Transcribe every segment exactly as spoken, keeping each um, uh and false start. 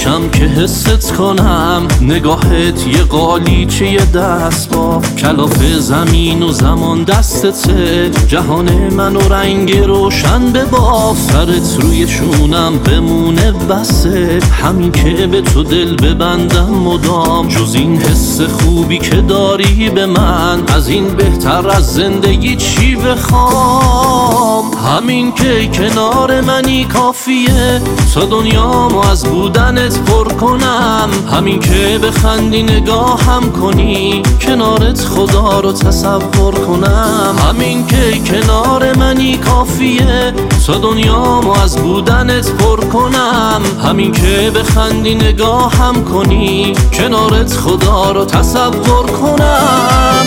میشم که حست کنم، نگاهت یه قالیچه دست با کلاف زمین و زمان دستته، جهان منو رنگ روشن بباف، سرت روی شونم بمونه بسه، همین که به تو دل ببندم مدام، جز این حس خوبی که داری به من، از این بهتر از زندگی چی بخوام؟ همین که کنار منی کافیه تا دنیامو از بودنت پر کنم، همین که بخندی نگاهم کنی کنارت خدا رو تصور کنم، همین که کنار منی کافیه تا دنیامو از بودنت پر کنم، همین که بخندی نگاهم کنی کنارت خدا رو تصور کنم.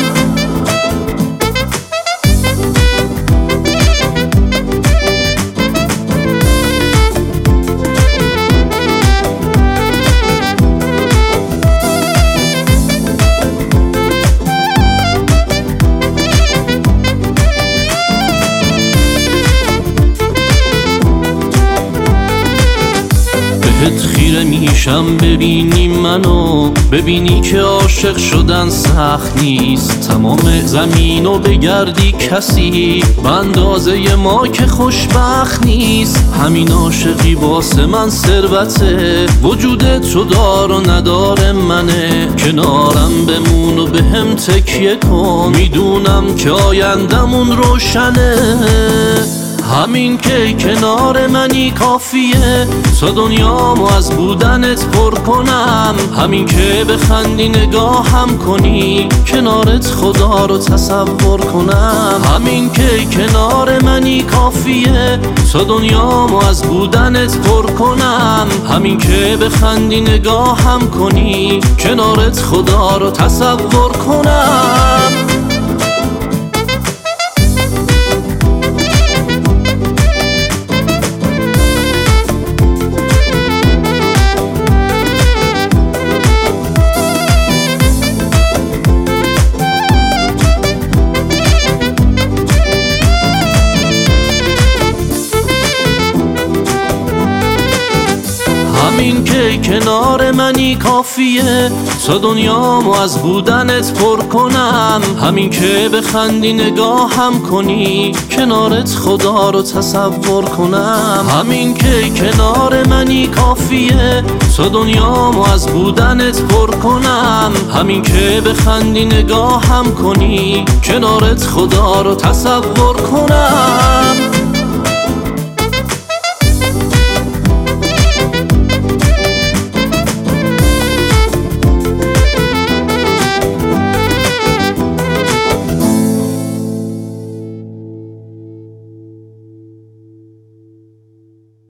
بهت خیره میشم ببینی منو، ببینی که عاشق شدن سخت نیست، تمام زمینو بگردی کسی به اندازه ما که خوشبخت نیست، همین عاشقی واسه من ثروته، وجودت تو دار و ندار منه، کنارم بمون و بهم تکیه کن، میدونم که آیندمون روشنه، همین که کنار منی کافیه تا دنیامو از بودنت پر کنم، همین که بخندی نگاهم کنی کنارت خدا رو تصور کنم، همین که کنار منی کافیه تا دنیامو از بودنت پر کنم، همین که بخندی نگاهم کنی کنارت خدا رو تصور کنم. همین که کنار منی کافیه تا دنیامو از بودنت پر کنم، همین که بخندی نگاهم کنی کنارت خدا رو تصور کنم، همین که کنار منی کافیه تا دنیامو از بودنت پر کنم، همین که بخندی نگاهم کنی کنارت خدا رو تصور کنم.